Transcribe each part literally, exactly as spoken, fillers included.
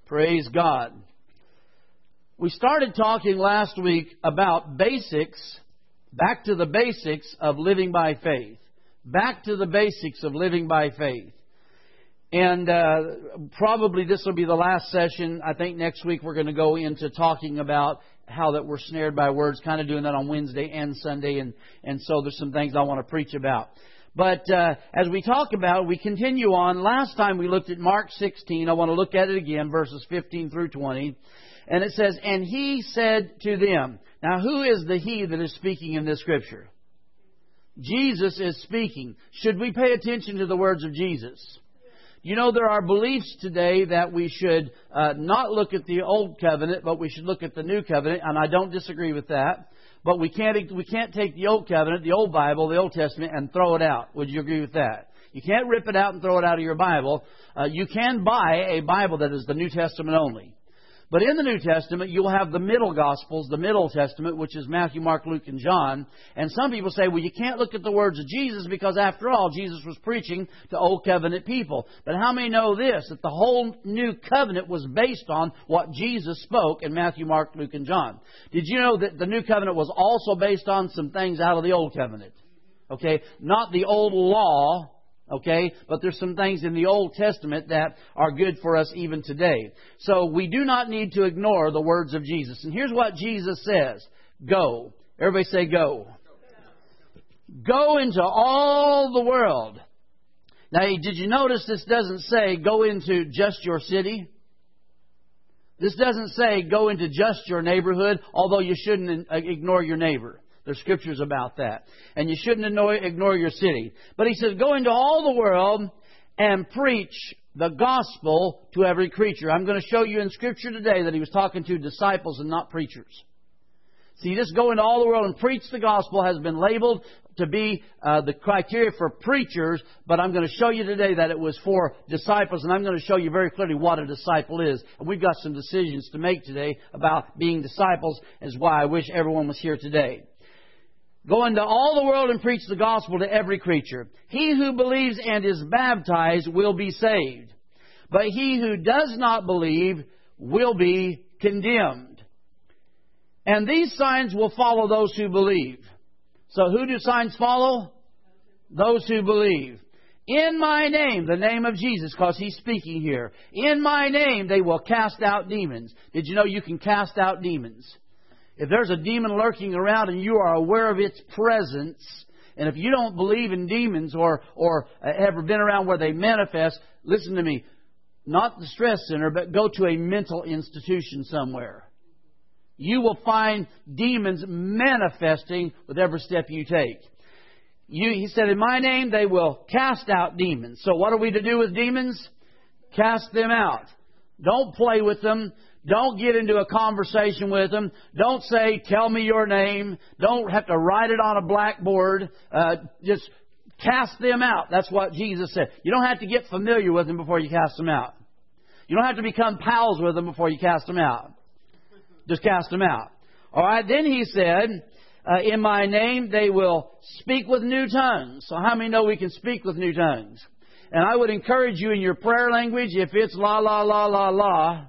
Praise God. We started talking last week about basics, back to the basics of living by faith. Back to the basics of living by faith. And uh, probably this will be the last session. I think next week we're going to go into talking about how that we're snared by words, kind of doing that on Wednesday and Sunday. And, and so there's some things I want to preach about. But uh, as we talk about, we continue on. Last time we looked at Mark sixteen. I want to look at it again, verses fifteen through twenty. And it says, and he said to them. Now, who is the he that is speaking in this scripture? Jesus is speaking. Should we pay attention to the words of Jesus? You know, there are beliefs today that we should uh, not look at the Old Covenant, but we should look at the New Covenant, and I don't disagree with that. But we can't we can't take the Old Covenant, the Old Bible, the Old Testament, and throw it out. Would you agree with that? You can't rip it out and throw it out of your Bible. Uh, you can buy a Bible that is the New Testament only. But in the New Testament, you'll have the middle Gospels, the Middle Testament, which is Matthew, Mark, Luke, and John. And some people say, well, you can't look at the words of Jesus because, after all, Jesus was preaching to Old Covenant people. But how many know this? That the whole New Covenant was based on what Jesus spoke in Matthew, Mark, Luke, and John. Did you know that the New Covenant was also based on some things out of the Old Covenant? Okay, not the old law. Okay, but there's some things in the Old Testament that are good for us even today. So we do not need to ignore the words of Jesus. And here's what Jesus says. Go. Everybody say go. Go into all the world. Now, did you notice this doesn't say go into just your city? This doesn't say go into just your neighborhood, although you shouldn't ignore your neighbor. There's scriptures about that. And you shouldn't ignore your city. But he says, go into all the world and preach the gospel to every creature. I'm going to show you in Scripture today that he was talking to disciples and not preachers. See, this go into all the world and preach the gospel has been labeled to be uh, the criteria for preachers, but I'm going to show you today that it was for disciples, and I'm going to show you very clearly what a disciple is. And we've got some decisions to make today about being disciples, is why I wish everyone was here today. Go into all the world and preach the gospel to every creature. He who believes and is baptized will be saved. But he who does not believe will be condemned. And these signs will follow those who believe. So who do signs follow? Those who believe. In my name, the name of Jesus, because he's speaking here. In my name they will cast out demons. Did you know you can cast out demons? If there's a demon lurking around and you are aware of its presence, and if you don't believe in demons or or ever been around where they manifest, listen to me, not the stress center, but go to a mental institution somewhere. You will find demons manifesting with every step you take. You, he said, in my name they will cast out demons. So what are we to do with demons? Cast them out. Don't play with them. Don't get into a conversation with them. Don't say, tell me your name. Don't have to write it on a blackboard. Uh, just cast them out. That's what Jesus said. You don't have to get familiar with them before you cast them out. You don't have to become pals with them before you cast them out. Just cast them out. All right, then he said, uh, in my name they will speak with new tongues. So how many know we can speak with new tongues? And I would encourage you in your prayer language, if it's la, la, la, la, la,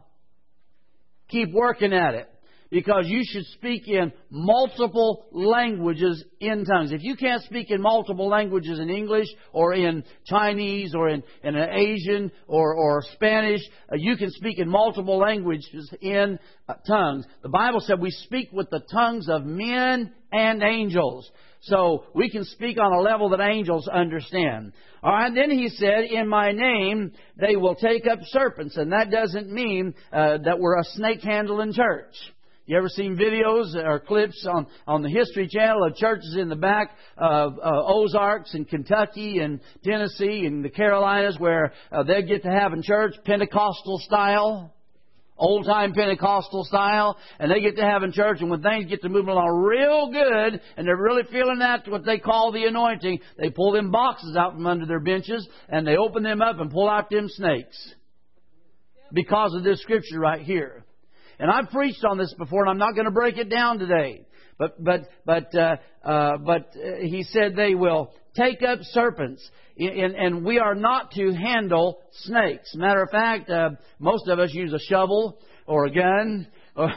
keep working at it, because you should speak in multiple languages in tongues. If you can't speak in multiple languages in English or in Chinese or in, in an Asian or, or Spanish, uh, you can speak in multiple languages in uh, tongues. The Bible said we speak with the tongues of men and angels. So we can speak on a level that angels understand. All right, then he said, in my name they will take up serpents. And that doesn't mean uh, that we're a snake handling church. You ever seen videos or clips on, on the History Channel of churches in the back of uh, Ozarks and Kentucky and Tennessee and the Carolinas where uh, they get to have in church Pentecostal style? Old-time Pentecostal style, and they get to have in church, and when things get to moving along real good, and they're really feeling that, what they call the anointing, they pull them boxes out from under their benches, and they open them up and pull out them snakes. Because of this scripture right here. And I've preached on this before, and I'm not going to break it down today. But but but uh, uh, but uh, he said they will take up serpents, and, and we are not to handle snakes. Matter of fact, uh, most of us use a shovel or a gun.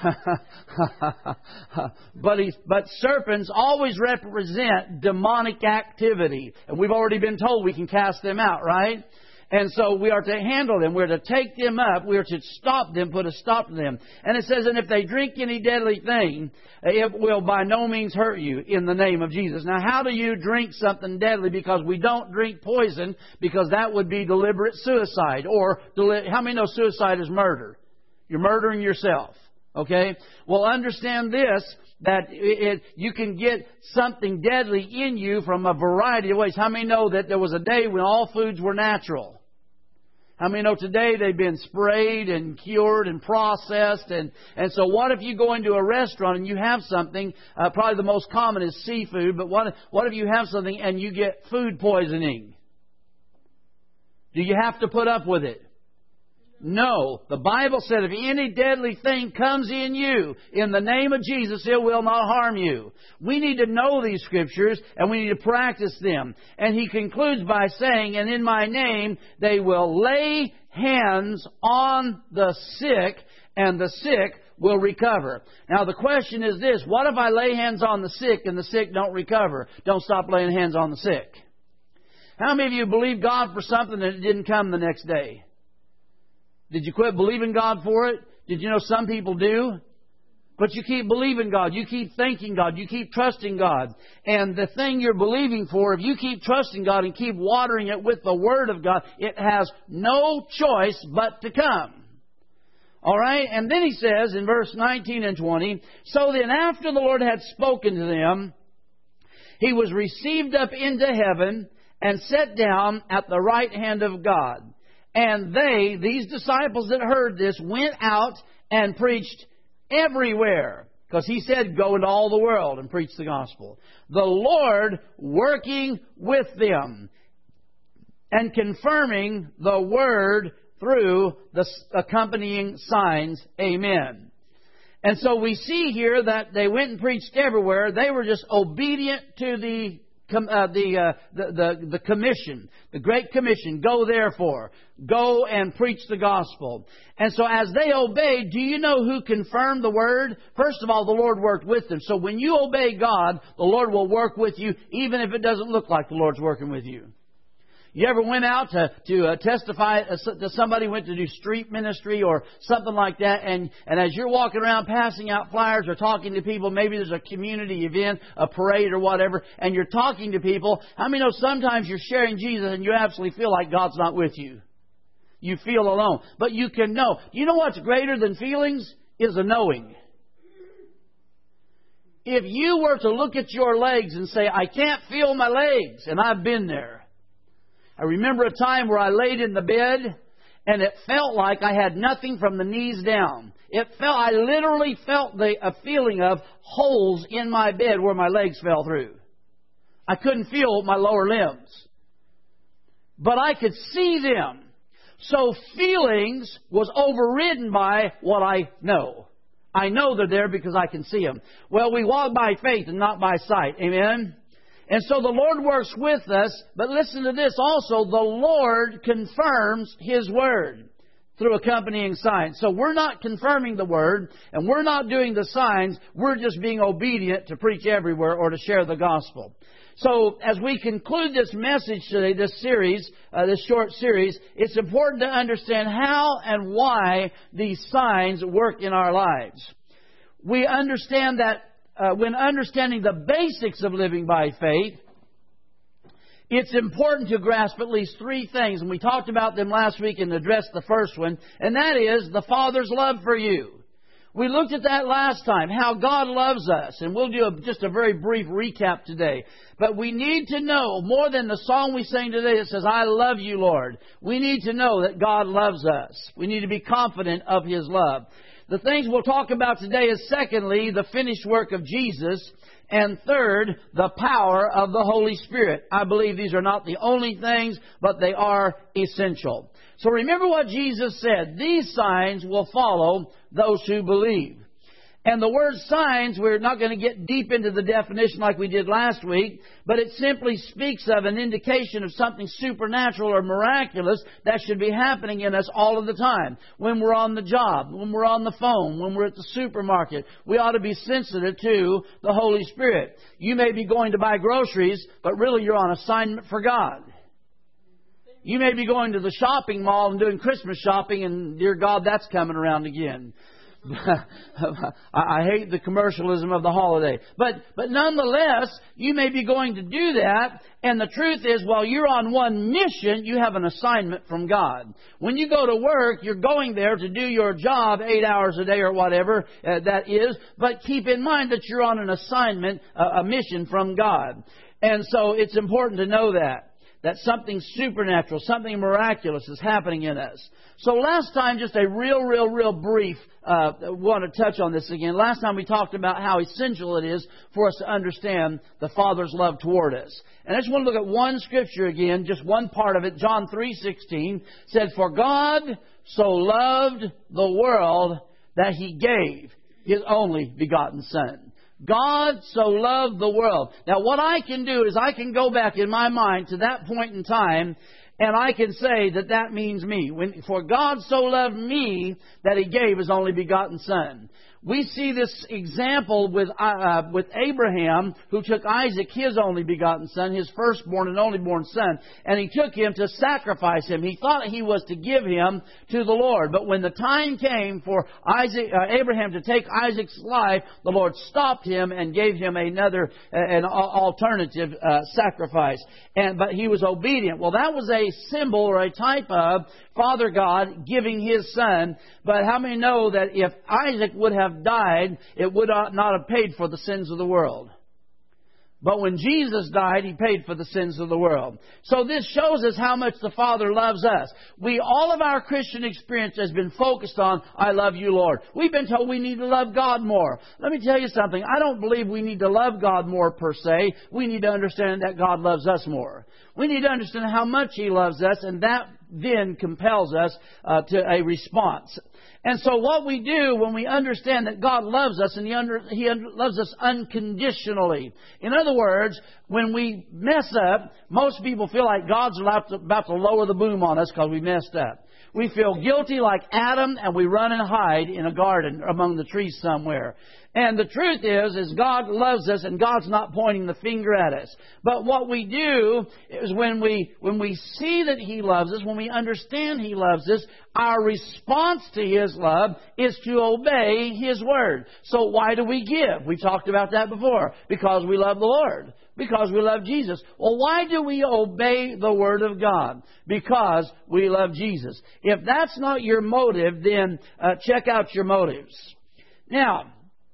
but he, but serpents always represent demonic activity, and we've already been told we can cast them out, right? And so we are to handle them. We're to take them up. We are to stop them, put a stop to them. And it says, and if they drink any deadly thing, it will by no means hurt you in the name of Jesus. Now, how do you drink something deadly? Because we don't drink poison, because that would be deliberate suicide. Or, deli- how many know suicide is murder? You're murdering yourself. Okay? Well, understand this, that it, it, you can get something deadly in you from a variety of ways. How many know that there was a day when all foods were natural? How many know today they've been sprayed and cured and processed? And, and so what if you go into a restaurant and you have something, uh, probably the most common is seafood, but what, what if you have something and you get food poisoning? Do you have to put up with it? No. The Bible said if any deadly thing comes in you, in the name of Jesus, it will not harm you. We need to know these Scriptures, and we need to practice them. And he concludes by saying, and in my name they will lay hands on the sick, and the sick will recover. Now the question is this, what if I lay hands on the sick and the sick don't recover? Don't stop laying hands on the sick. How many of you believe God for something that it didn't come the next day? Did you quit believing God for it? Did you know some people do? But you keep believing God. You keep thanking God. You keep trusting God. And the thing you're believing for, if you keep trusting God and keep watering it with the Word of God, it has no choice but to come. All right? And then he says in verse nineteen and twenty, so then after the Lord had spoken to them, he was received up into heaven and set down at the right hand of God. And they, these disciples that heard this, went out and preached everywhere. Because he said, go into all the world and preach the gospel. The Lord working with them and confirming the word through the accompanying signs. Amen. And so we see here that they went and preached everywhere. They were just obedient to the Uh, the, uh, the the the commission, the Great Commission. Go therefore, go and preach the gospel. And so as they obeyed, do you know who confirmed the word? First of all, the Lord worked with them. So when you obey God, the Lord will work with you, even if it doesn't look like the Lord's working with you. You ever went out to, to uh, testify to somebody, went to do street ministry or something like that, and, and as you're walking around passing out flyers or talking to people, maybe there's a community event, a parade or whatever, and you're talking to people, how many know sometimes you're sharing Jesus and you absolutely feel like God's not with you? You feel alone. But you can know. You know what's greater than feelings? Is a knowing. If you were to look at your legs and say, I can't feel my legs, and I've been there. I remember a time where I laid in the bed and it felt like I had nothing from the knees down. It felt, I literally felt the a feeling of holes in my bed where my legs fell through. I couldn't feel my lower limbs. But I could see them. So feelings was overridden by what I know. I know they're there because I can see them. Well, we walk by faith and not by sight. Amen? And so the Lord works with us, but listen to this also, the Lord confirms His Word through accompanying signs. So we're not confirming the Word, and we're not doing the signs, we're just being obedient to preach everywhere or to share the gospel. So as we conclude this message today, this series, uh, this short series, it's important to understand how and why these signs work in our lives. We understand that Uh, when understanding the basics of living by faith, it's important to grasp at least three things. And we talked about them last week and addressed the first one. And that is the Father's love for you. We looked at that last time, how God loves us. And we'll do a, just a very brief recap today. But we need to know, more than the song we sang today that says, I love you, Lord. We need to know that God loves us. We need to be confident of His love. The things we'll talk about today is secondly, the finished work of Jesus. And third, the power of the Holy Spirit. I believe these are not the only things, but they are essential. So remember what Jesus said. These signs will follow those who believe. And the word signs, we're not going to get deep into the definition like we did last week, but it simply speaks of an indication of something supernatural or miraculous that should be happening in us all of the time. When we're on the job, when we're on the phone, when we're at the supermarket, we ought to be sensitive to the Holy Spirit. You may be going to buy groceries, but really you're on assignment for God. You may be going to the shopping mall and doing Christmas shopping, and dear God, that's coming around again. I hate the commercialism of the holiday. But but nonetheless, you may be going to do that. And the truth is, while you're on one mission, you have an assignment from God. When you go to work, you're going there to do your job eight hours a day or whatever uh, that is. But keep in mind that you're on an assignment, uh, a mission from God. And so it's important to know that. That something supernatural, something miraculous is happening in us. So last time, just a real, real, real brief, uh, want to touch on this again. Last time we talked about how essential it is for us to understand the Father's love toward us. And I just want to look at one scripture again, just one part of it. John three sixteen said, "For God so loved the world that He gave His only begotten Son." God so loved the world. Now what I can do is I can go back in my mind to that point in time, and I can say that that means me. When, for God so loved me that He gave His only begotten Son. We see this example with uh, with Abraham, who took Isaac, his only begotten son, his firstborn and only born son, and he took him to sacrifice him. He thought he was to give him to the Lord. But when the time came for Isaac, uh, Abraham to take Isaac's life, the Lord stopped him and gave him another, uh, an alternative uh, sacrifice. And but he was obedient. Well, that was a symbol or a type of Father God giving His Son. But how many know that if Isaac would have died, it would not have paid for the sins of the world? But when Jesus died, He paid for the sins of the world. So this shows us how much the Father loves us. We, all of our Christian experience has been focused on, I love you, Lord. We've been told we need to love God more. Let me tell you something. I don't believe we need to love God more per se. We need to understand that God loves us more. We need to understand how much He loves us, and that then compels us uh, to a response. And so what we do when we understand that God loves us, and He, under, he under, loves us unconditionally. In other words, when we mess up, most people feel like God's about to, about to lower the boom on us because we messed up. We feel guilty like Adam, and we run and hide in a garden among the trees somewhere. And the truth is, is God loves us, and God's not pointing the finger at us. But what we do is when we when we see that He loves us, when we understand He loves us, our response to His love is to obey His Word. So why do we give? We talked about that before. Because we love the Lord. Because we love Jesus. Well, why do we obey the Word of God? Because we love Jesus. If that's not your motive, then uh, check out your motives. Now,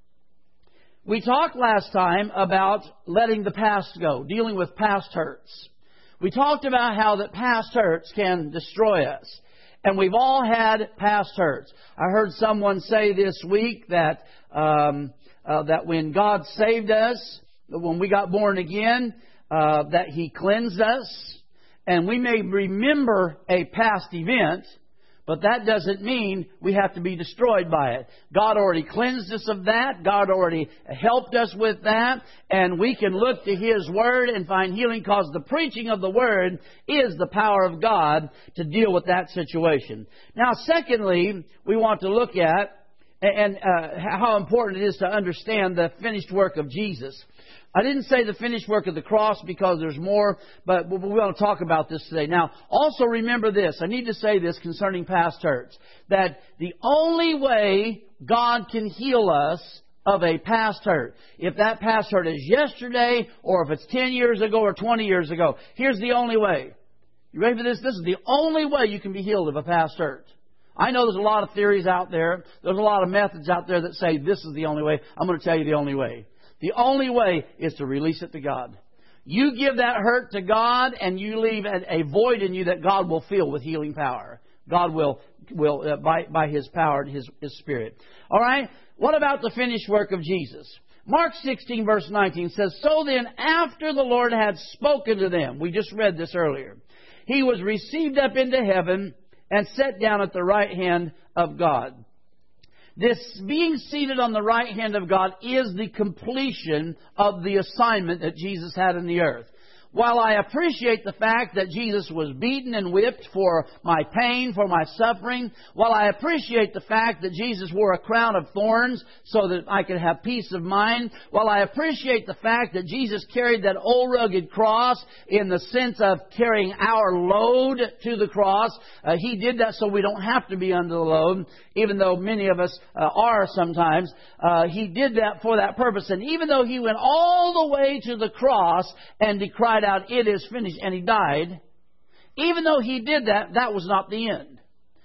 we talked last time about letting the past go, dealing with past hurts. We talked about how that past hurts can destroy us. And we've all had past hurts. I heard someone say this week that um, uh, that when God saved us, when we got born again, uh, that He cleansed us. And we may remember a past event, but that doesn't mean we have to be destroyed by it. God already cleansed us of that. God already helped us with that. And we can look to His Word and find healing, because the preaching of the Word is the power of God to deal with that situation. Now, secondly, we want to look at and uh, how important it is to understand the finished work of Jesus. I didn't say the finished work of the cross because there's more, but we want to talk about this today. Now, also remember this. I need to say this concerning past hurts. That the only way God can heal us of a past hurt, if that past hurt is yesterday, or if it's ten years ago or twenty years ago, here's the only way. You ready for this? This is the only way you can be healed of a past hurt. I know there's a lot of theories out there. There's a lot of methods out there that say this is the only way. I'm going to tell you the only way. The only way is to release it to God. You give that hurt to God, and you leave a void in you that God will fill with healing power. God will, will uh, by, by His power and His, His Spirit. All right? What about the finished work of Jesus? Mark sixteen, verse nineteen says, "So then, after the Lord had spoken to them," we just read this earlier, "He was received up into heaven and set down at the right hand of God." This being seated on the right hand of God is the completion of the assignment that Jesus had in the earth. While I appreciate the fact that Jesus was beaten and whipped for my pain, for my suffering, while I appreciate the fact that Jesus wore a crown of thorns so that I could have peace of mind, while I appreciate the fact that Jesus carried that old rugged cross in the sense of carrying our load to the cross, uh, He did that so we don't have to be under the load, even though many of us uh, are sometimes. Uh, he did that for that purpose. And even though He went all the way to the cross and He cried out, "It is finished," and He died, even though He did that, that was not the end.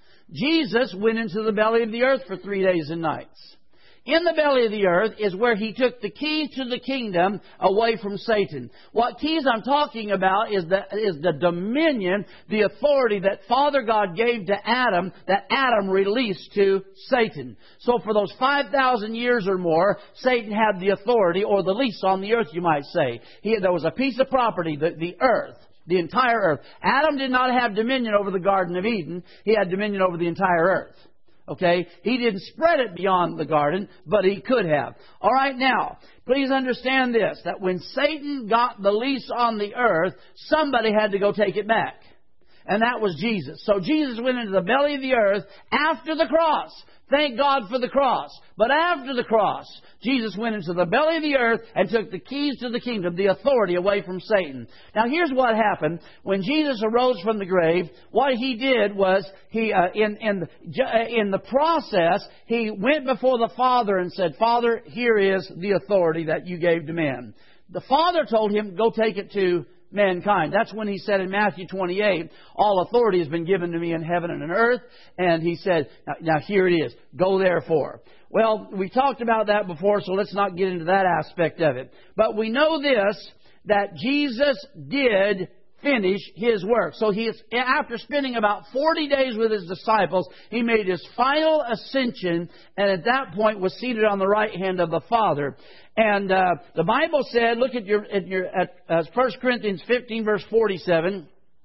Jesus went into the belly of the earth for three days and nights. In the belly of the earth is where He took the key to the kingdom away from Satan. What keys I'm talking about is the, is the dominion, the authority that Father God gave to Adam, that Adam released to Satan. So for those five thousand years or more, Satan had the authority, or the lease on the earth, you might say. He, there was a piece of property, the, the earth, the entire earth. Adam did not have dominion over the Garden of Eden. He had dominion over the entire earth. Okay? He didn't spread it beyond the garden, but He could have. All right, now, please understand this, that when Satan got the lease on the earth, somebody had to go take it back. And that was Jesus. So Jesus went into the belly of the earth after the cross. Thank God for the cross. But after the cross, Jesus went into the belly of the earth and took the keys to the kingdom, the authority, away from Satan. Now here's what happened. When Jesus arose from the grave, what He did was, He uh, in, in, the, in the process, He went before the Father and said, "Father, here is the authority that You gave to man." The Father told Him, "Go take it to mankind." That's when He said in Matthew twenty-eight, "All authority has been given to Me in heaven and on earth." And He said, now, now here it is. Go therefore. Well, we talked about that before, so let's not get into that aspect of it. But we know this, that Jesus did finish His work. So He is, after spending about forty days with His disciples, He made His final ascension, and at that point was seated on the right hand of the Father. And uh, the Bible said, look at your at your at uh, First Corinthians fifteen, verse forty-seven.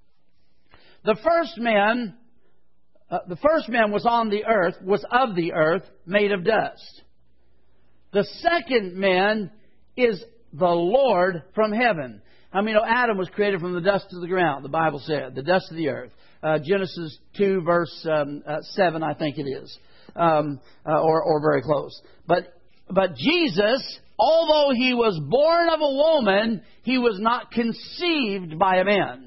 The first man, uh, the first man was on the earth, was of the earth, made of dust. The second man is the Lord from heaven. I mean, Adam was created from the dust of the ground, the Bible said, the dust of the earth. Uh, Genesis two, verse um, uh, seven, I think it is, um, uh, or or very close. But but Jesus, although He was born of a woman, He was not conceived by a man.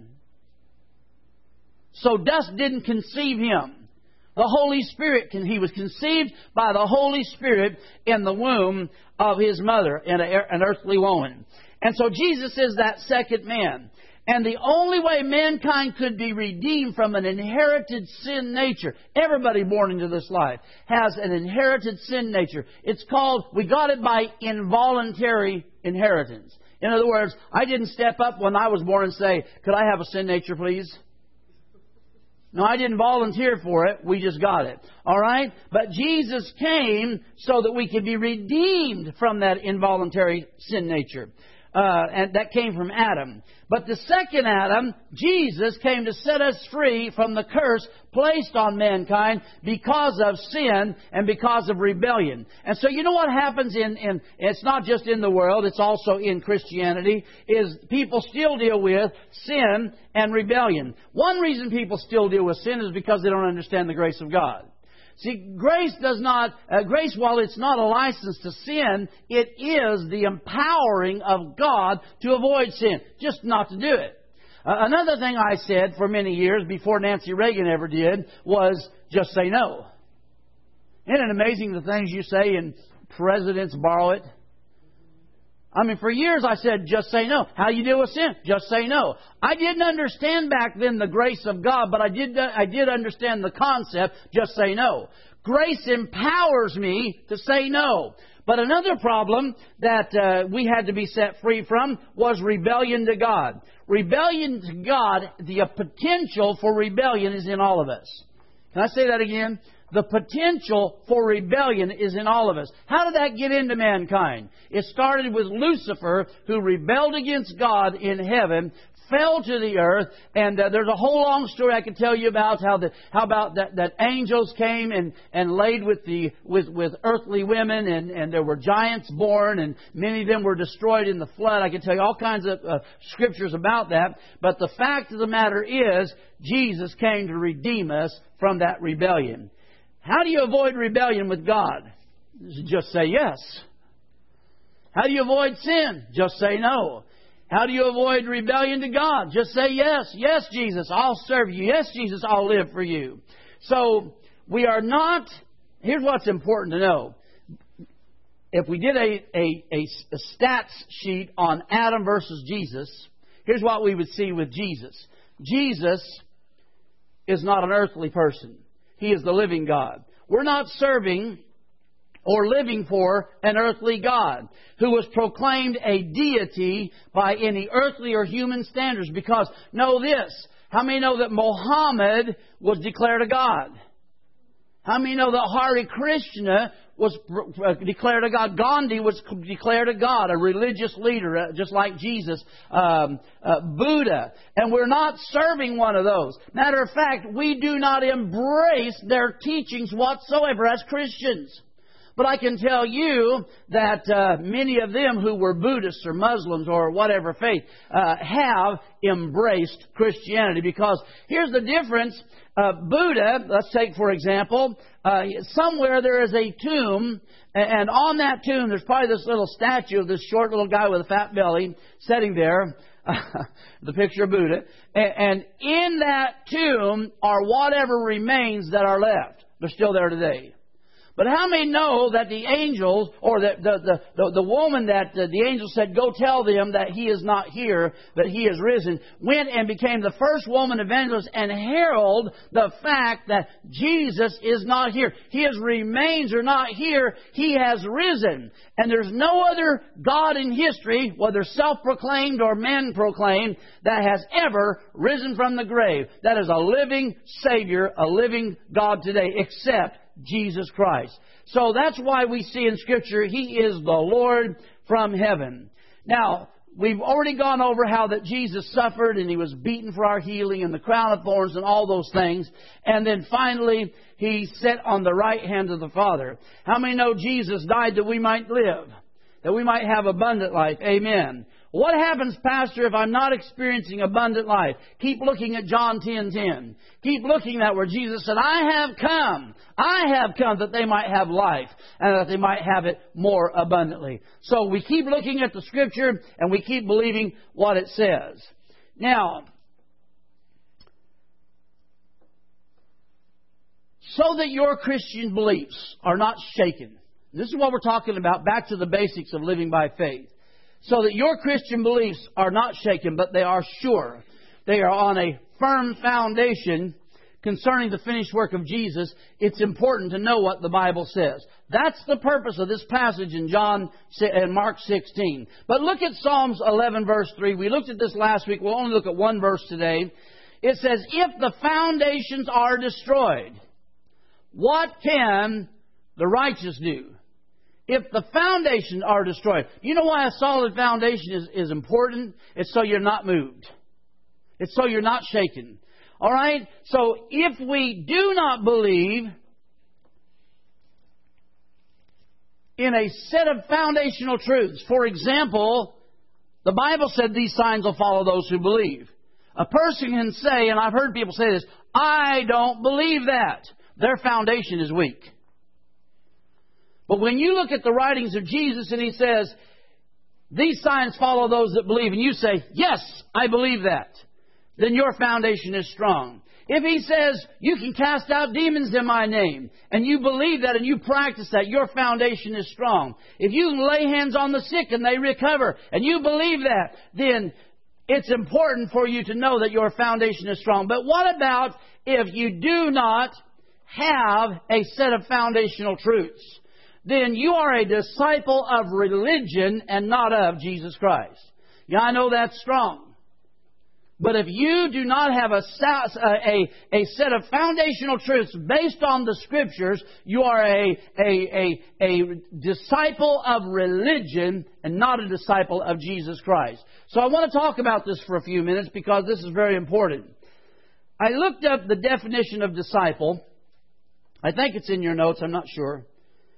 So dust didn't conceive Him. The Holy Spirit, He was conceived by the Holy Spirit in the womb of His mother, in an earthly woman. And so Jesus is that second man. And the only way mankind could be redeemed from an inherited sin nature, everybody born into this life has an inherited sin nature. It's called, we got it by involuntary inheritance. In other words, I didn't step up when I was born and say, "Could I have a sin nature, please?" No, I didn't volunteer for it. We just got it. All right? But Jesus came so that we could be redeemed from that involuntary sin nature. Uh, and that came from Adam. But the second Adam, Jesus, came to set us free from the curse placed on mankind because of sin and because of rebellion. And so you know what happens in, in it's not just in the world, it's also in Christianity, is people still deal with sin and rebellion. One reason people still deal with sin is because they don't understand the grace of God. See, grace does not, uh, grace, while it's not a license to sin, it is the empowering of God to avoid sin, just not to do it. Uh, another thing I said for many years, before Nancy Reagan ever did, was just say no. Isn't it amazing the things you say and presidents borrow it? I mean, for years I said, just say no. How do you deal with sin? Just say no. I didn't understand back then the grace of God, but I did I did understand the concept, just say no. Grace empowers me to say no. But another problem that uh, we had to be set free from was rebellion to God. Rebellion to God, the potential for rebellion is in all of us. Can I say that again? The potential for rebellion is in all of us. How did that get into mankind? It started with Lucifer, who rebelled against God in heaven, fell to the earth, and uh, there's a whole long story I can tell you about how the how about that, that angels came and, and laid with the with, with earthly women, and, and there were giants born, and many of them were destroyed in the flood. I can tell you all kinds of uh, scriptures about that. But the fact of the matter is, Jesus came to redeem us from that rebellion. How do you avoid rebellion with God? Just say yes. How do you avoid sin? Just say no. How do you avoid rebellion to God? Just say yes. Yes, Jesus, I'll serve you. Yes, Jesus, I'll live for you. So we are not... Here's what's important to know. If we did a, a, a, a stats sheet on Adam versus Jesus, here's what we would see with Jesus. Jesus is not an earthly person. He is the living God. We're not serving or living for an earthly God who was proclaimed a deity by any earthly or human standards. Because, know this, how many know that Muhammad was declared a God? How many know that Hare Krishna was declared a God? Gandhi was declared a God, a religious leader, just like Jesus, um, uh, Buddha. And we're not serving one of those. Matter of fact, we do not embrace their teachings whatsoever as Christians. But I can tell you that uh, many of them who were Buddhists or Muslims or whatever faith uh, have embraced Christianity. Because here's the difference. Uh, Buddha, let's take for example, uh, somewhere there is a tomb, and on that tomb there's probably this little statue of this short little guy with a fat belly sitting there, the picture of Buddha. And in that tomb are whatever remains that are left. They're still there today. But how many know that the angels, or the the the, the, the woman that uh, the angel said, go tell them that he is not here, but he is risen, went and became the first woman evangelist and herald the fact that Jesus is not here. His remains are not here. He has risen. And there's no other God in history, whether self-proclaimed or man-proclaimed, that has ever risen from the grave. That is a living Savior, a living God today, except Jesus Christ. So that's why we see in Scripture, He is the Lord from heaven. Now, we've already gone over how that Jesus suffered and He was beaten for our healing and the crown of thorns and all those things. And then finally, He sat on the right hand of the Father. How many know Jesus died that we might live? That we might have abundant life? Amen. What happens, Pastor, if I'm not experiencing abundant life? Keep looking at John ten ten. Keep looking at where Jesus said, I have come. I have come that they might have life and that they might have it more abundantly. So we keep looking at the Scripture and we keep believing what it says. Now, so that your Christian beliefs are not shaken. This is what we're talking about, back to the basics of living by faith. So that your Christian beliefs are not shaken, but they are sure. They are on a firm foundation concerning the finished work of Jesus. It's important to know what the Bible says. That's the purpose of this passage in John and Mark sixteen. But look at Psalms eleven, verse three. We looked at this last week. We'll only look at one verse today. It says, if the foundations are destroyed, what can the righteous do? If the foundations are destroyed. You know why a solid foundation is, is important? It's so you're not moved. It's so you're not shaken. All right? So if we do not believe in a set of foundational truths, for example, the Bible said these signs will follow those who believe. A person can say, and I've heard people say this, I don't believe that. Their foundation is weak. But when you look at the writings of Jesus and He says, these signs follow those that believe, and you say, yes, I believe that, then your foundation is strong. If He says, you can cast out demons in my name, and you believe that and you practice that, your foundation is strong. If you can lay hands on the sick and they recover, and you believe that, then it's important for you to know that your foundation is strong. But what about if you do not have a set of foundational truths? Then you are a disciple of religion and not of Jesus Christ. Yeah, I know that's strong. But if you do not have a, a, a set of foundational truths based on the Scriptures, you are a, a, a, a disciple of religion and not a disciple of Jesus Christ. So I want to talk about this for a few minutes because this is very important. I looked up the definition of disciple. I think it's in your notes, I'm not sure.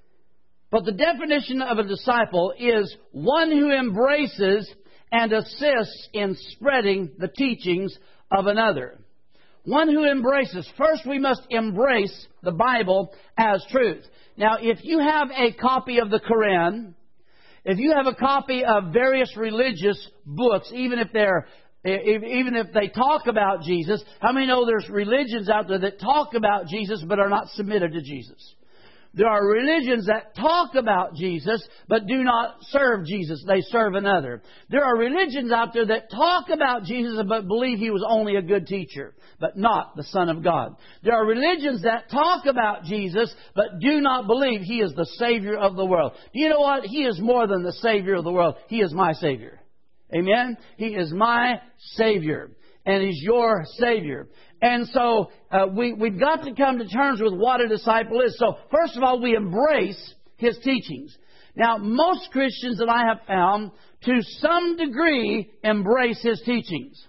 But the definition of a disciple is one who embraces and assists in spreading the teachings of another. One who embraces. First, we must embrace the Bible as truth. Now, if you have a copy of the Quran, if you have a copy of various religious books, even if they're even if they talk about Jesus, how many know there's religions out there that talk about Jesus but are not submitted to Jesus? There are religions that talk about Jesus but do not serve Jesus. They serve another. There are religions out there that talk about Jesus but believe He was only a good teacher, but not the Son of God. There are religions that talk about Jesus but do not believe He is the Savior of the world. Do you know what? He is more than the Savior of the world. He is my Savior. Amen? He is my Savior. And He's your Savior. And so uh, we, we've got to come to terms with what a disciple is. So first of all, we embrace His teachings. Now, most Christians that I have found, to some degree, embrace His teachings.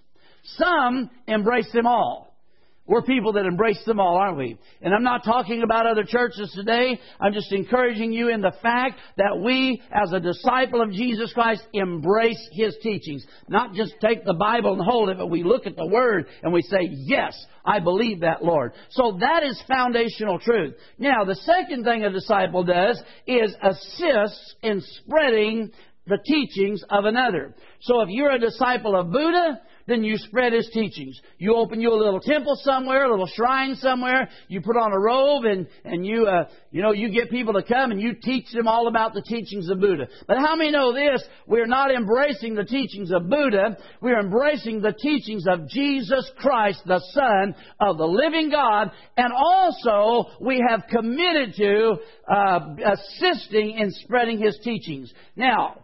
Some embrace them all. We're people that embrace them all, aren't we? And I'm not talking about other churches today. I'm just encouraging you in the fact that we, as a disciple of Jesus Christ, embrace His teachings. Not just take the Bible and hold it, but we look at the Word and we say, yes, I believe that, Lord. So that is foundational truth. Now, the second thing a disciple does is assists in spreading the teachings of another. So if you're a disciple of Buddha, then you spread His teachings. You open you a little temple somewhere, a little shrine somewhere. You put on a robe and, and you, uh, you know, you get people to come and you teach them all about the teachings of Buddha. But how many know this? We're not embracing the teachings of Buddha. We're embracing the teachings of Jesus Christ, the Son of the living God. And also, we have committed to uh, assisting in spreading His teachings. Now,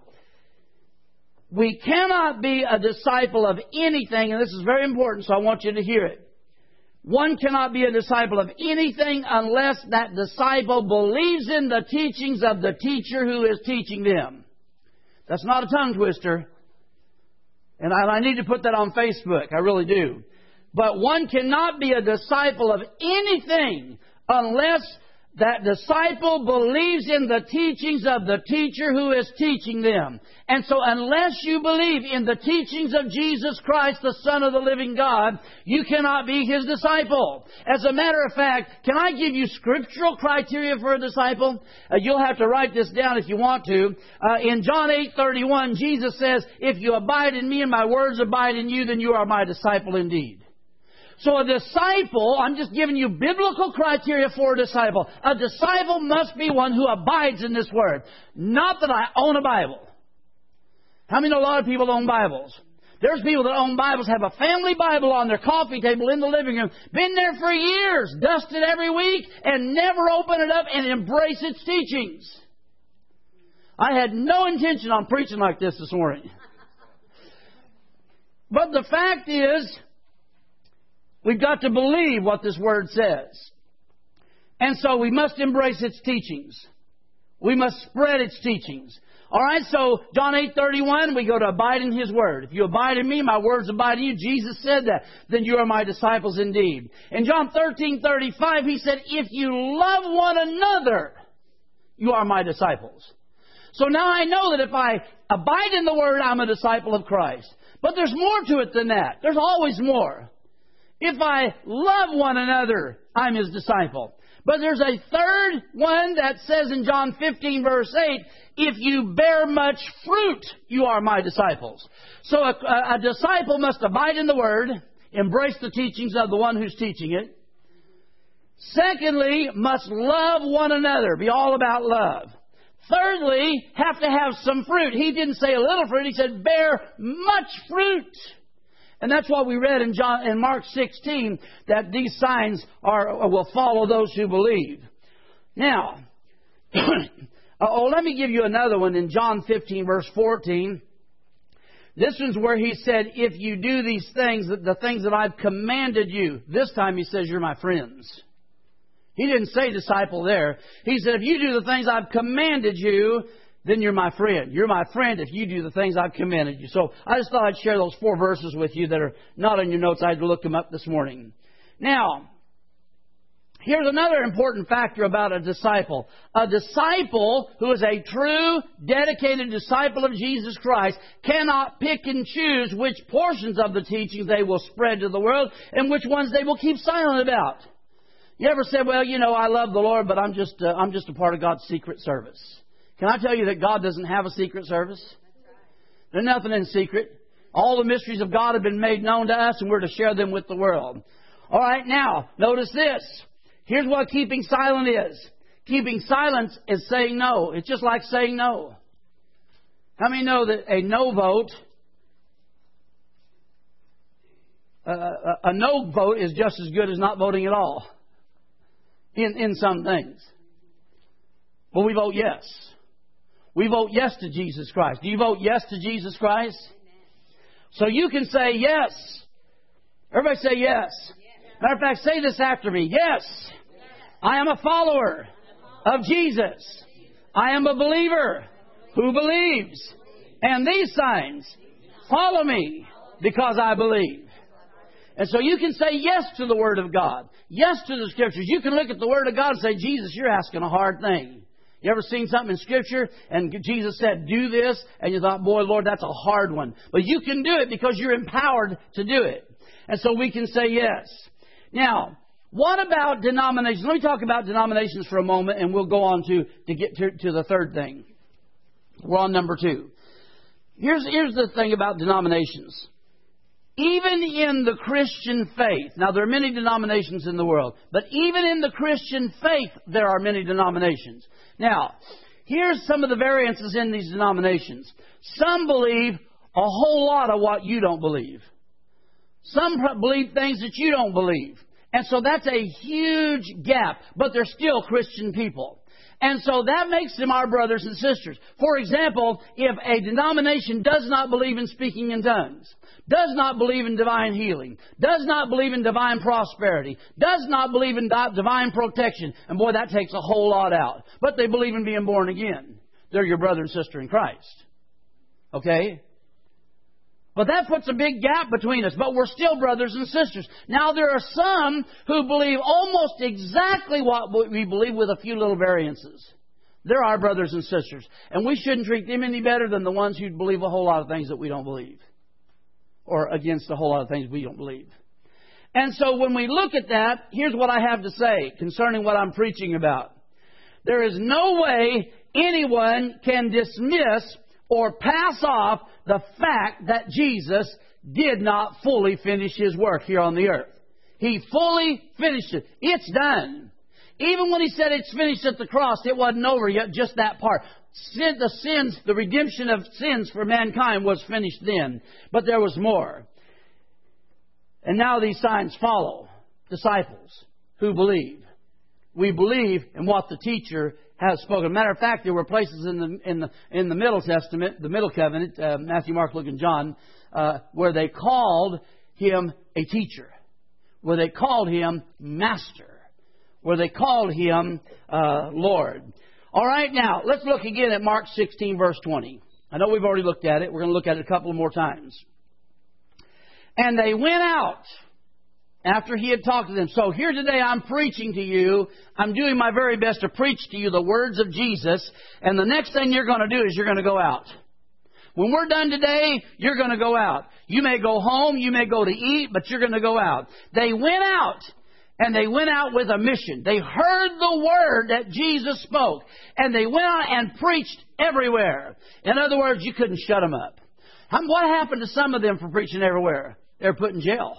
we cannot be a disciple of anything, and this is very important, so I want you to hear it. One cannot be a disciple of anything unless that disciple believes in the teachings of the teacher who is teaching them. That's not a tongue twister. And I, I need to put that on Facebook. I really do. But one cannot be a disciple of anything unless that disciple believes in the teachings of the teacher who is teaching them. And so unless you believe in the teachings of Jesus Christ, the Son of the living God, you cannot be His disciple. As a matter of fact, can I give you scriptural criteria for a disciple? Uh, you'll have to write this down if you want to. Uh, in John eight thirty-one, Jesus says, if you abide in me and my words abide in you, then you are my disciple indeed. So a disciple, I'm just giving you biblical criteria for a disciple. A disciple must be one who abides in this Word. Not that I own a Bible. How many know a lot of people own Bibles? There's people that own Bibles, have a family Bible on their coffee table in the living room, been there for years, dusted every week, and never open it up and embrace its teachings. I had no intention on preaching like this this morning. But the fact is, we've got to believe what this Word says. And so we must embrace its teachings. We must spread its teachings. All right, so John eight thirty-one, we go to abide in His Word. If you abide in me, my words abide in you. Jesus said that. Then you are my disciples indeed. In John thirteen thirty-five, He said, if you love one another, you are my disciples. So now I know that if I abide in the Word, I'm a disciple of Christ. But there's more to it than that. There's always more. If I love one another, I'm His disciple. But there's a third one that says in John fifteen verse eight, if you bear much fruit, you are my disciples. So a, a, a disciple must abide in the Word, embrace the teachings of the one who's teaching it. Secondly, must love one another, be all about love. Thirdly, have to have some fruit. He didn't say a little fruit, He said bear much fruit. And that's what we read in John, in Mark sixteen, that these signs are will follow those who believe. Now, oh, let me give you another one in John fifteen, verse fourteen. This one's where He said, if you do these things, the things that I've commanded you. This time He says, you're my friends. He didn't say disciple there. He said, if you do the things I've commanded you, then you're my friend. You're my friend if you do the things I've commanded you. So I just thought I'd share those four verses with you that are not on your notes. I had to look them up this morning. Now, here's another important factor about a disciple. A disciple who is a true, dedicated disciple of Jesus Christ cannot pick and choose which portions of the teachings they will spread to the world and which ones they will keep silent about. You ever said, well, you know, I love the Lord, but I'm just, uh, I'm just a part of God's secret service. Can I tell you that God doesn't have a secret service? There's nothing in secret. All the mysteries of God have been made known to us, and we're to share them with the world. All right, now, notice this. Here's what keeping silent is. Keeping silence is saying no. It's just like saying no. How many know that a no vote, uh, a, a no vote is just as good as not voting at all in, in some things? But we vote yes. We vote yes to Jesus Christ. Do you vote yes to Jesus Christ? So you can say yes. Everybody say yes. Matter of fact, say this after me. Yes, I am a follower of Jesus. I am a believer who believes. And these signs follow me because I believe. And so you can say yes to the Word of God. Yes to the Scriptures. You can look at the Word of God and say, Jesus, you're asking a hard thing. You ever seen something in Scripture and Jesus said, do this, and you thought, boy, Lord, that's a hard one. But you can do it because you're empowered to do it. And so we can say yes. Now, what about denominations? Let me talk about denominations for a moment, and we'll go on to, to get to, to the third thing. We're on number two. Here's, here's the thing about denominations. Even in the Christian faith, now there are many denominations in the world, but even in the Christian faith, there are many denominations. Now, here's some of the variances in these denominations. Some believe a whole lot of what you don't believe. Some believe things that you don't believe. And so that's a huge gap, but they're still Christian people. And so that makes them our brothers and sisters. For example, if a denomination does not believe in speaking in tongues, does not believe in divine healing, does not believe in divine prosperity, does not believe in divine protection, and boy, that takes a whole lot out. But they believe in being born again. They're your brother and sister in Christ. Okay? But that puts a big gap between us. But we're still brothers and sisters. Now, there are some who believe almost exactly what we believe with a few little variances. They're our brothers and sisters. And we shouldn't treat them any better than the ones who believe a whole lot of things that we don't believe. Or against a whole lot of things we don't believe. And so when we look at that, here's what I have to say concerning what I'm preaching about. There is no way anyone can dismiss or pass off the fact that Jesus did not fully finish His work here on the earth. He fully finished it. It's done. Even when He said it's finished at the cross, it wasn't over yet, just that part. Sin, the sins, the redemption of sins for mankind was finished then. But there was more. And now these signs follow disciples who believe. We believe in what the teacher has spoken. Matter of fact, there were places in the in the in the Middle Testament, the Middle Covenant, uh, Matthew, Mark, Luke, and John, uh, where they called Him a teacher, where they called Him Master, where they called Him uh, Lord. All right, now let's look again at Mark sixteen, verse twenty. I know we've already looked at it. We're going to look at it a couple more times. And they went out after He had talked to them. So here today I'm preaching to you. I'm doing my very best to preach to you the words of Jesus. And the next thing you're going to do is you're going to go out. When we're done today, you're going to go out. You may go home, you may go to eat, but you're going to go out. They went out, and they went out with a mission. They heard the word that Jesus spoke, and they went out and preached everywhere. In other words, you couldn't shut them up. What happened to some of them for preaching everywhere? They were put in jail.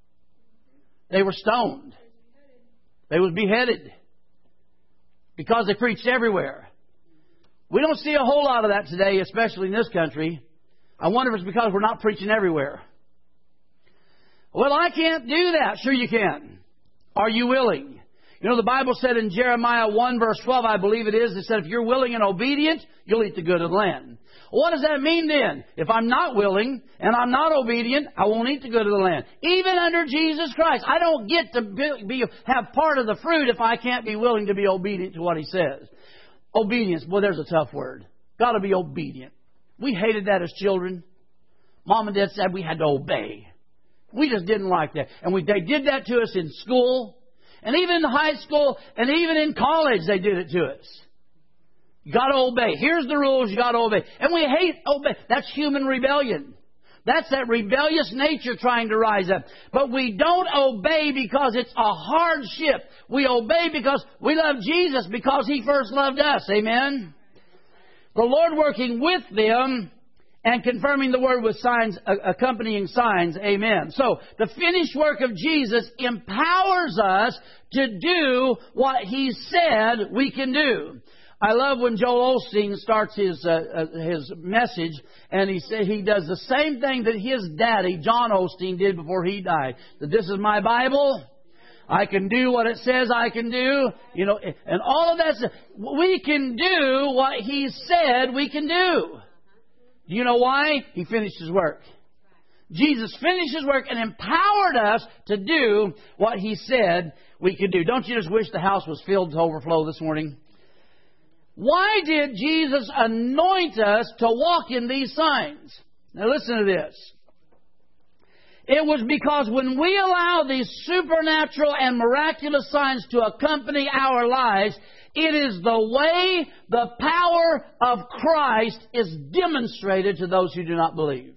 They were stoned. They were beheaded because they preached everywhere. We don't see a whole lot of that today, especially in this country. I wonder if it's because we're not preaching everywhere. Well, I can't do that. Sure you can. Are you willing? You know, the Bible said in Jeremiah one verse twelve, I believe it is, it said, if you're willing and obedient, you'll eat the good of the land. What does that mean then? If I'm not willing and I'm not obedient, I won't eat the good of the land. Even under Jesus Christ, I don't get to be, be have part of the fruit if I can't be willing to be obedient to what He says. Obedience, boy, there's a tough word. Got to be obedient. We hated that as children. Mom and Dad said we had to obey. We just didn't like that. And we, they did that to us in school. And even in high school. And even in college, they did it to us. You got to obey. Here's the rules. You got to obey. And we hate obey. That's human rebellion. That's that rebellious nature trying to rise up. But we don't obey because it's a hardship. We obey because we love Jesus, because He first loved us. Amen? The Lord working with them and confirming the word with signs, accompanying signs. Amen. So, the finished work of Jesus empowers us to do what He said we can do. I love when Joel Osteen starts his uh, his message, and he say, he does the same thing that his daddy, John Osteen, did before he died. That this is my Bible. I can do what it says I can do. You know, and all of that. We can do what He said we can do. Do you know why? He finished His work. Jesus finished His work and empowered us to do what He said we could do. Don't you just wish the house was filled to overflow this morning? Why did Jesus anoint us to walk in these signs? Now listen to this. It was because when we allow these supernatural and miraculous signs to accompany our lives, it is the way the power of Christ is demonstrated to those who do not believe.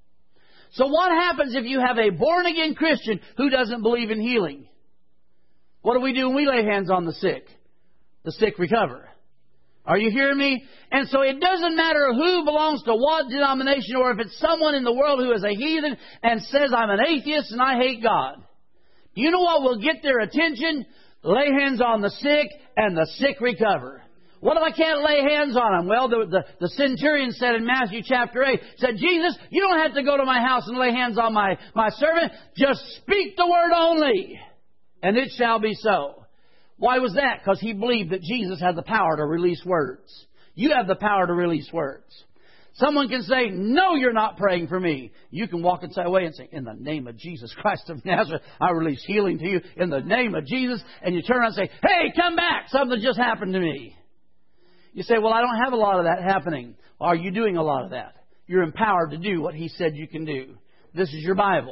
So what happens if you have a born-again Christian who doesn't believe in healing? What do we do when we lay hands on the sick? The sick recover. Are you hearing me? And so it doesn't matter who belongs to what denomination, or if it's someone in the world who is a heathen and says, I'm an atheist and I hate God. Do you know what will get their attention? Lay hands on the sick and the sick recover. What if I can't lay hands on them? Well, the, the, the centurion said in Matthew chapter eight, said, Jesus, you don't have to go to my house and lay hands on my, my servant. Just speak the word only, and it shall be so. Why was that? Because he believed that Jesus had the power to release words. You have the power to release words. Someone can say, no, you're not praying for me. You can walk away and say, in the name of Jesus Christ of Nazareth, I release healing to you in the name of Jesus. And you turn around and say, hey, come back. Something just happened to me. You say, well, I don't have a lot of that happening. Are you doing a lot of that? You're empowered to do what He said you can do. This is your Bible.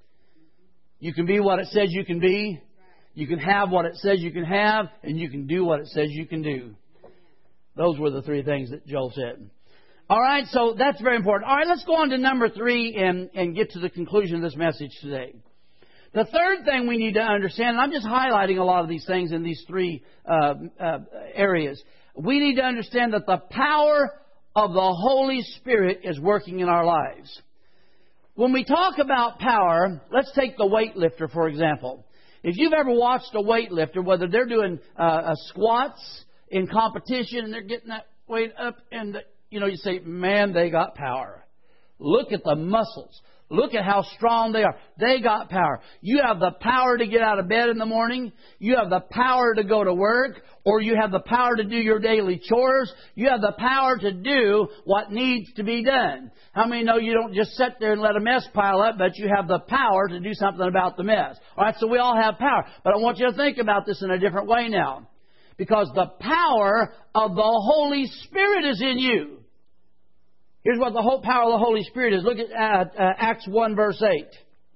You can be what it says you can be. You can have what it says you can have, and you can do what it says you can do. Those were the three things that Joel said. All right, so that's very important. All right, let's go on to number three and, and get to the conclusion of this message today. The third thing we need to understand, and I'm just highlighting a lot of these things in these three uh, uh, areas. We need to understand that the power of the Holy Spirit is working in our lives. When we talk about power, let's take the weightlifter, for example. If you've ever watched a weightlifter, whether they're doing uh, squats in competition and they're getting that weight up, and the, you know, you say, man, they got power. Look at the muscles. Look at how strong they are. They got power. You have the power to get out of bed in the morning. You have the power to go to work, or you have the power to do your daily chores. You have the power to do what needs to be done. How many know you don't just sit there and let a mess pile up, but you have the power to do something about the mess? All right, so we all have power. But I want you to think about this in a different way now. Because the power of the Holy Spirit is in you. Here's what the whole power of the Holy Spirit is. Look at uh, uh, Acts one verse eight.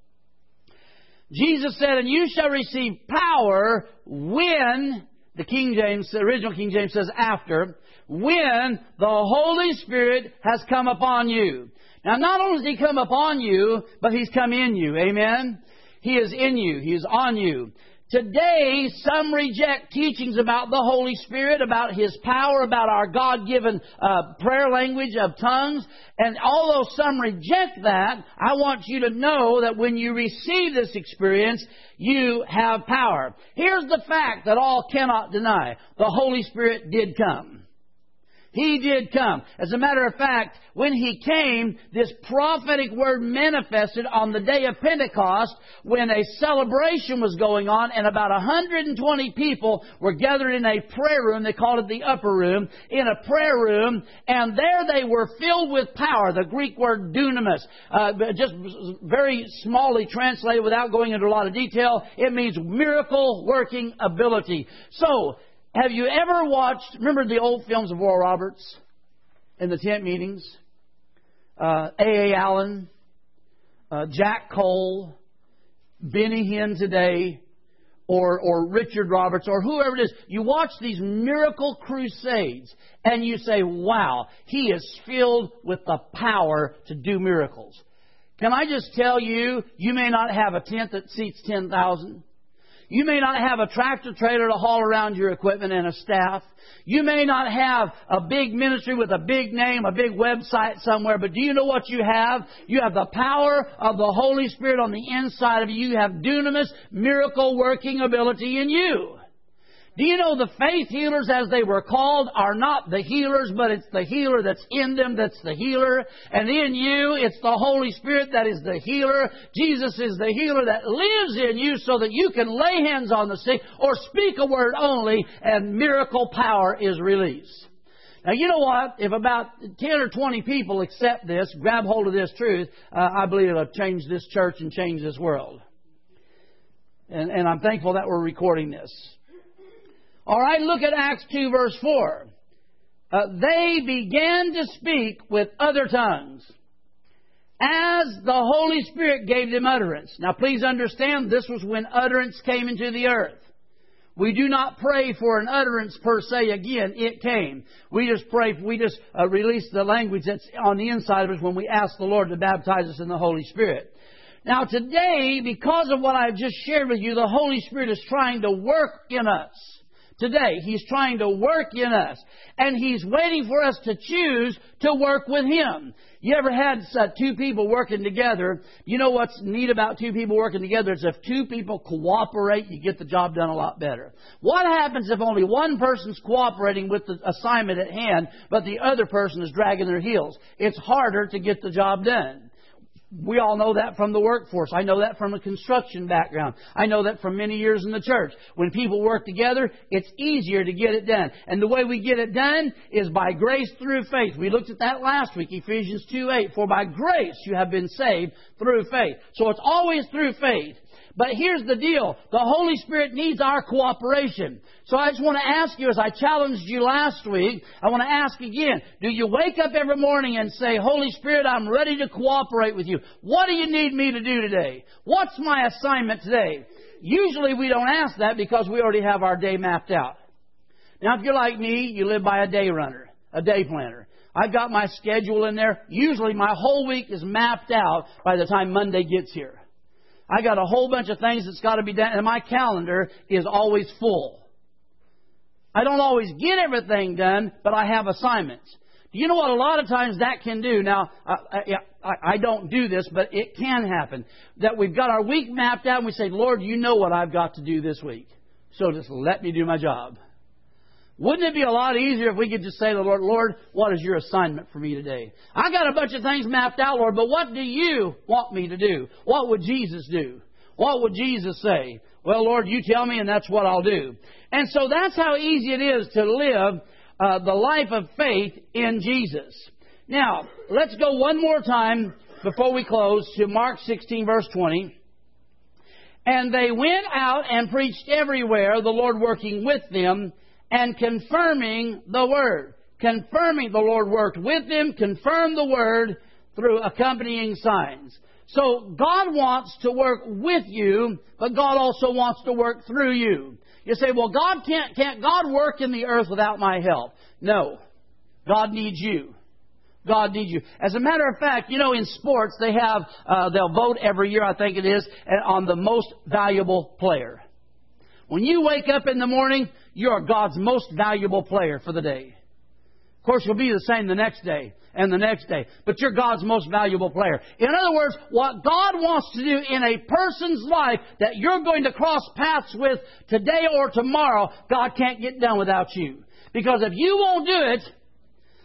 Jesus said, and you shall receive power when, the King James, the original King James says after, when the Holy Spirit has come upon you. Now, not only has He come upon you, but He's come in you. Amen? He is in you. He is on you. Today, some reject teachings about the Holy Spirit, about His power, about our God-given uh, prayer language of tongues. And although some reject that, I want you to know that when you receive this experience, you have power. Here's the fact that all cannot deny. The Holy Spirit did come. He did come. As a matter of fact, when He came, this prophetic word manifested on the day of Pentecost when a celebration was going on and about one hundred twenty people were gathered in a prayer room. They called it the upper room. In a prayer room. And there they were filled with power. The Greek word dunamis. Uh, just very smallly translated without going into a lot of detail. It means miracle working ability. So, have you ever watched, remember the old films of Oral Roberts in the tent meetings? Uh, A A. Allen, uh, Jack Cole, Benny Hinn today, or, or Richard Roberts, or whoever it is. You watch these miracle crusades, and you say, wow, he is filled with the power to do miracles. Can I just tell you, you may not have a tent that seats ten thousand. You may not have a tractor trailer to haul around your equipment and a staff. You may not have a big ministry with a big name, a big website somewhere. But do you know what you have? You have the power of the Holy Spirit on the inside of you. You have dunamis, miracle working ability in you. Do you know the faith healers, as they were called, are not the healers, but it's the healer that's in them that's the healer. And in you, it's the Holy Spirit that is the healer. Jesus is the healer that lives in you so that you can lay hands on the sick or speak a word only and miracle power is released. Now, you know what? If about ten or twenty people accept this, grab hold of this truth, uh, I believe it'll change this church and change this world. And, and I'm thankful that we're recording this. All right, look at Acts two, verse four. Uh, they began to speak with other tongues as the Holy Spirit gave them utterance. Now, please understand, this was when utterance came into the earth. We do not pray for an utterance per se again. It came. We just pray, we just uh, release the language that's on the inside of us when we ask the Lord to baptize us in the Holy Spirit. Now, today, because of what I've just shared with you, the Holy Spirit is trying to work in us. Today, He's trying to work in us. And He's waiting for us to choose to work with Him. You ever had uh, two people working together? You know what's neat about two people working together is if two people cooperate, you get the job done a lot better. What happens if only one person's cooperating with the assignment at hand, but the other person is dragging their heels? It's harder to get the job done. We all know that from the workforce. I know that from a construction background. I know that from many years in the church. When people work together, it's easier to get it done. And the way we get it done is by grace through faith. We looked at that last week, Ephesians two eight. For by grace you have been saved through faith. So it's always through faith. But here's the deal. The Holy Spirit needs our cooperation. So I just want to ask you, as I challenged you last week, I want to ask again, do you wake up every morning and say, Holy Spirit, I'm ready to cooperate with you. What do you need me to do today? What's my assignment today? Usually we don't ask that because we already have our day mapped out. Now, if you're like me, you live by a day runner, a day planner. I've got my schedule in there. Usually my whole week is mapped out by the time Monday gets here. I got a whole bunch of things that's got to be done, and my calendar is always full. I don't always get everything done, but I have assignments. Do you know what a lot of times that can do? Now, I, I, I don't do this, but it can happen. That we've got our week mapped out, and we say, Lord, you know what I've got to do this week. So just let me do my job. Wouldn't it be a lot easier if we could just say to the Lord, Lord, what is your assignment for me today? I got a bunch of things mapped out, Lord, but what do you want me to do? What would Jesus do? What would Jesus say? Well, Lord, you tell me and that's what I'll do. And so that's how easy it is to live uh, the life of faith in Jesus. Now, let's go one more time before we close to Mark sixteen, verse twenty. And they went out and preached everywhere, the Lord working with them, and confirming the Word. Confirming the Lord worked with them, confirmed the Word through accompanying signs. So God wants to work with you, but God also wants to work through you. You say, well, God can't, can't God work in the earth without my help? No. God needs you. God needs you. As a matter of fact, you know, in sports, they have, uh, they'll vote every year, I think it is, on the most valuable player. When you wake up in the morning, you're God's most valuable player for the day. Of course, you'll be the same the next day and the next day. But you're God's most valuable player. In other words, what God wants to do in a person's life that you're going to cross paths with today or tomorrow, God can't get done without you. Because if you won't do it,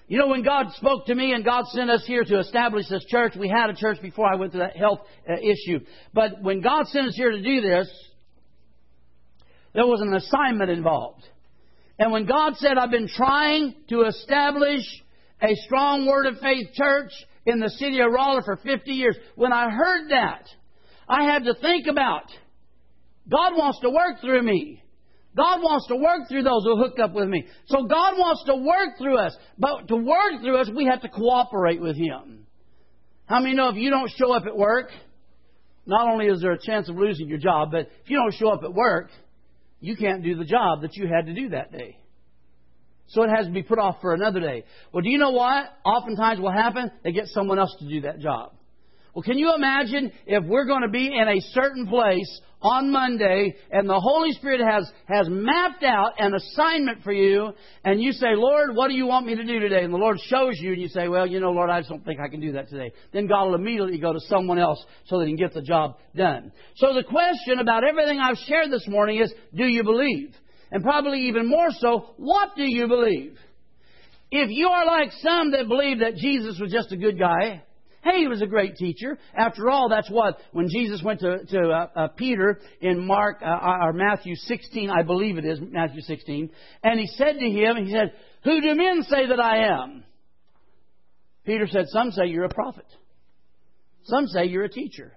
You know, when God spoke to me and God sent us here to establish this church, we had a church before I went through that health uh, issue. But when God sent us here to do this, there was an assignment involved. And when God said, I've been trying to establish a strong Word of Faith church in the city of Raleigh for fifty years, when I heard that, I had to think about, God wants to work through me. God wants to work through those who hook up with me. So God wants to work through us. But to work through us, we have to cooperate with Him. How many know if you don't show up at work, not only is there a chance of losing your job, but if you don't show up at work, you can't do the job that you had to do that day. So it has to be put off for another day. Well, do you know what? Oftentimes what happens? They get someone else to do that job. Well, can you imagine if we're going to be in a certain place on Monday and the Holy Spirit has, has mapped out an assignment for you and you say, Lord, what do you want me to do today? And the Lord shows you and you say, well, you know, Lord, I just don't think I can do that today. Then God will immediately go to someone else so that He can get the job done. So the question about everything I've shared this morning is, do you believe? And probably even more so, what do you believe? If you are like some that believe that Jesus was just a good guy, hey, He was a great teacher. After all, that's what, when Jesus went to, to uh, uh, Peter in Mark, uh, or Matthew sixteen, I believe it is, Matthew sixteen, and He said to him, He said, who do men say that I am? Peter said, some say you're a prophet. Some say you're a teacher.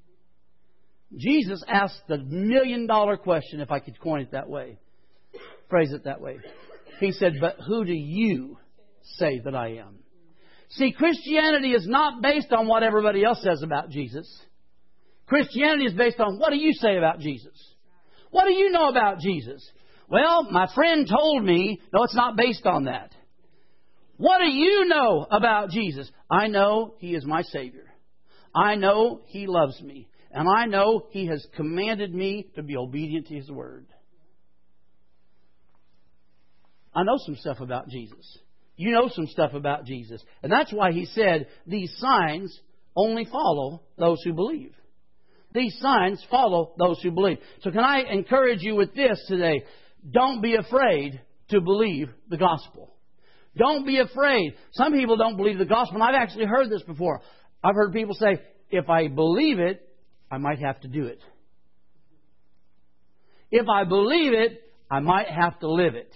Jesus asked the million dollar question, if I could coin it that way, phrase it that way. He said, but who do you say that I am? See, Christianity is not based on what everybody else says about Jesus. Christianity is based on, what do you say about Jesus? What do you know about Jesus? Well, my friend told me. No, it's not based on that. What do you know about Jesus? I know He is my Savior. I know He loves me. And I know He has commanded me to be obedient to His Word. I know some stuff about Jesus. You know some stuff about Jesus. And that's why He said, these signs only follow those who believe. These signs follow those who believe. So can I encourage you with this today? Don't be afraid to believe the gospel. Don't be afraid. Some people don't believe the gospel. And I've actually heard this before. I've heard people say, if I believe it, I might have to do it. If I believe it, I might have to live it.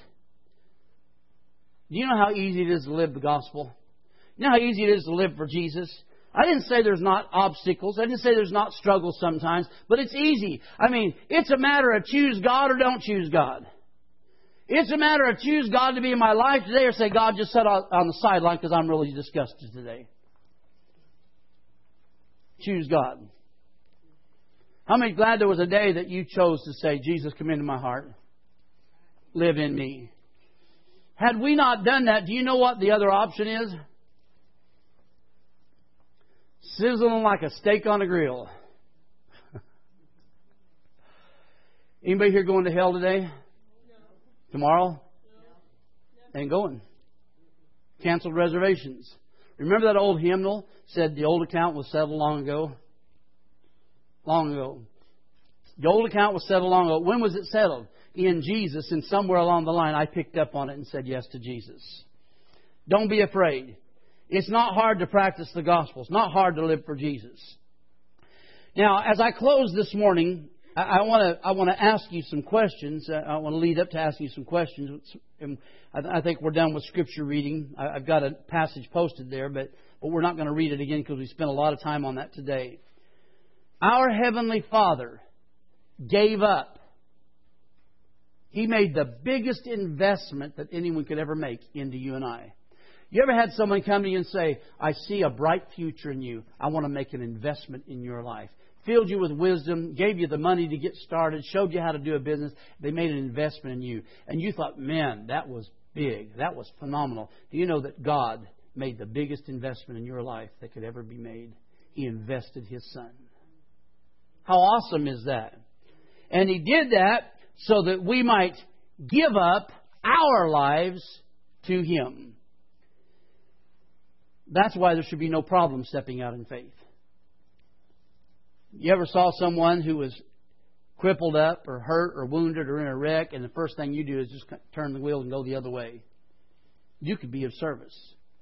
Do you know how easy it is to live the gospel? You know how easy it is to live for Jesus? I didn't say there's not obstacles. I didn't say there's not struggles sometimes. But it's easy. I mean, it's a matter of choose God or don't choose God. It's a matter of choose God to be in my life today or say, God, just sit on the sideline because I'm really disgusted today. Choose God. How many glad there was a day that you chose to say, Jesus, come into my heart. Live in me. Had we not done that, do you know what the other option is? Sizzling like a steak on a grill. Anybody here going to hell today? No. Tomorrow? No. Ain't going. Canceled reservations. Remember that old hymnal said the old account was settled long ago? Long ago. The old account was settled long ago. When was it settled? In Jesus, and somewhere along the line I picked up on it and said yes to Jesus. Don't be afraid. It's not hard to practice the gospel. It's not hard to live for Jesus. Now, as I close this morning, I want to I want to ask you some questions. I want to lead up to asking you some questions. I think we're done with Scripture reading. I've got a passage posted there, but but we're not going to read it again because we spent a lot of time on that today. Our Heavenly Father gave up. He made the biggest investment that anyone could ever make into you and I. You ever had someone come to you and say, I see a bright future in you. I want to make an investment in your life. Filled you with wisdom, gave you the money to get started, showed you how to do a business. They made an investment in you. And you thought, man, that was big. That was phenomenal. Do you know that God made the biggest investment in your life that could ever be made? He invested His Son. How awesome is that? And He did that so that we might give up our lives to Him. That's why there should be no problem stepping out in faith. You ever saw someone who was crippled up or hurt or wounded or in a wreck, and the first thing you do is just turn the wheel and go the other way? You could be of service.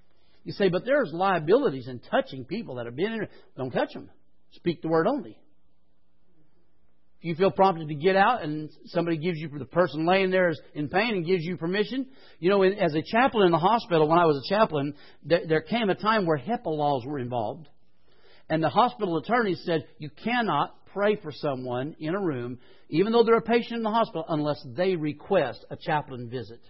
You say, but there's liabilities in touching people that have been in. Don't touch them. Speak the word only. If you feel prompted to get out and somebody gives you, the person laying there is in pain and gives you permission. You know, as a chaplain in the hospital, when I was a chaplain, there, there came a time where HIPAA laws were involved. And the hospital attorney said, you cannot pray for someone in a room, even though they're a patient in the hospital, unless they request a chaplain visit.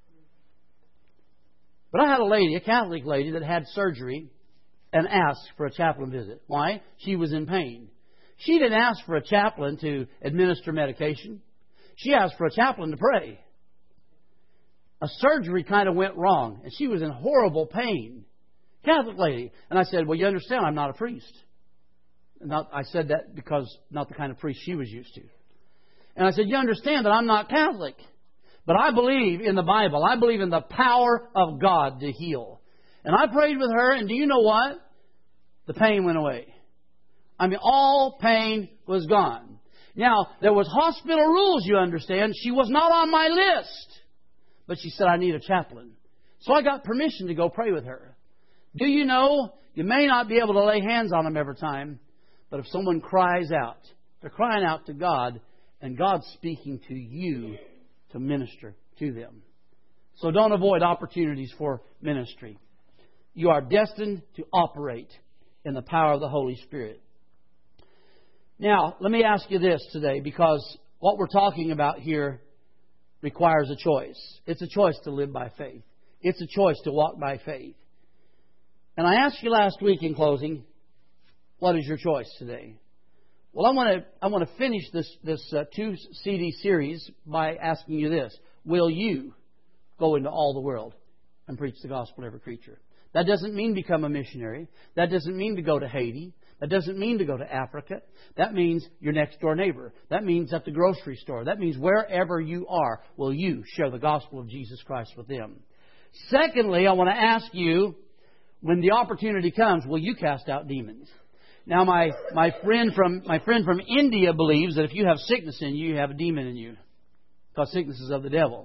But I had a lady, a Catholic lady, that had surgery and asked for a chaplain visit. Why? She was in pain. She didn't ask for a chaplain to administer medication. She asked for a chaplain to pray. A surgery kind of went wrong, and she was in horrible pain. Catholic lady. And I said, well, you understand, I'm not a priest. Not, I said that because not the kind of priest she was used to. And I said, you understand that I'm not Catholic. But I believe in the Bible. I believe in the power of God to heal. And I prayed with her, and do you know what? The pain went away. I mean, all pain was gone. Now, there was hospital rules, you understand. She was not on my list. But she said, I need a chaplain. So I got permission to go pray with her. Do you know, you may not be able to lay hands on them every time, but if someone cries out, they're crying out to God, and God's speaking to you to minister to them. So don't avoid opportunities for ministry. You are destined to operate in the power of the Holy Spirit. Now, let me ask you this today, because what we're talking about here requires a choice. It's a choice to live by faith. It's a choice to walk by faith. And I asked you last week in closing, what is your choice today? Well, I want to I want to finish this this uh, two C D series by asking you this: will you go into all the world and preach the gospel to every creature? That doesn't mean become a missionary. That doesn't mean to go to Haiti. That doesn't mean to go to Africa. That means your next door neighbor. That means at the grocery store. That means wherever you are, will you share the gospel of Jesus Christ with them? Secondly, I want to ask you, when the opportunity comes, will you cast out demons? Now, my, my friend from my friend from India believes that if you have sickness in you, you have a demon in you, because sickness is of the devil.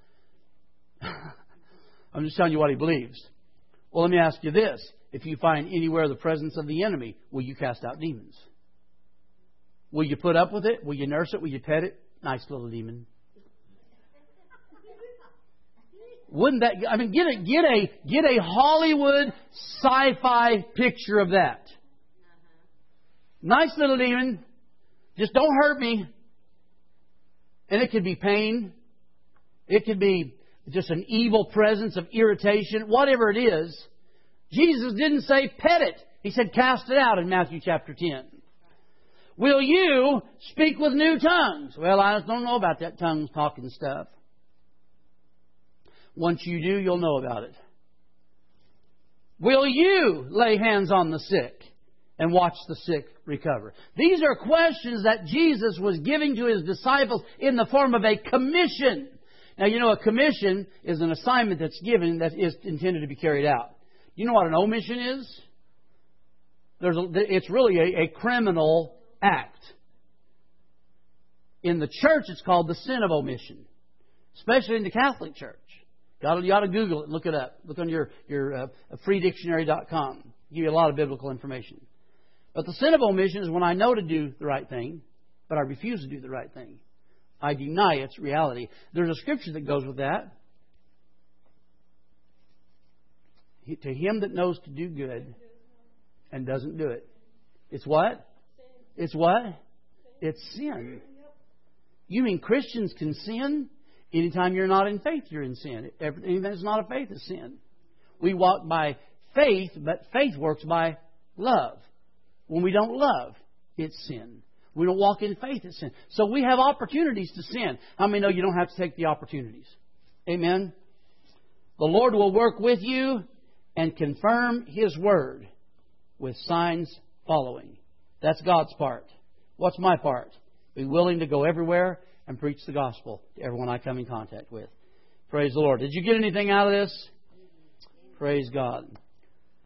I'm just telling you what he believes. Well, let me ask you this. If you find anywhere the presence of the enemy, will you cast out demons? Will you put up with it? Will you nurse it? Will you pet it? Nice little demon. Wouldn't that, I mean, get a, get a, get a Hollywood sci-fi picture of that. Nice little demon. Just don't hurt me. And it could be pain. It could be just an evil presence of irritation. Whatever it is. Jesus didn't say pet it. He said cast it out in Matthew chapter ten. Will you speak with new tongues? Well, I don't know about that tongues talking stuff. Once you do, you'll know about it. Will you lay hands on the sick and watch the sick recover? These are questions that Jesus was giving to His disciples in the form of a commission. Now, you know, a commission is an assignment that's given that is intended to be carried out. You know what an omission is? There's a, it's really a, a criminal act. In the church, it's called the sin of omission, especially in the Catholic Church. You ought to, you ought to Google it and look it up. Look on your, your uh, free dictionary dot com. Give you a lot of biblical information. But the sin of omission is when I know to do the right thing, but I refuse to do the right thing. I deny its reality. There's a scripture that goes with that. To him that knows to do good and doesn't do it. It's what? It's what? It's sin. You mean Christians can sin? Anytime you're not in faith, you're in sin. Anything that's not a faith is sin. We walk by faith, but faith works by love. When we don't love, it's sin. We don't walk in faith, it's sin. So we have opportunities to sin. How many know you don't have to take the opportunities? Amen? The Lord will work with you and confirm His word with signs following. That's God's part. What's my part? Be willing to go everywhere and preach the gospel to everyone I come in contact with. Praise the Lord. Did you get anything out of this? Praise God.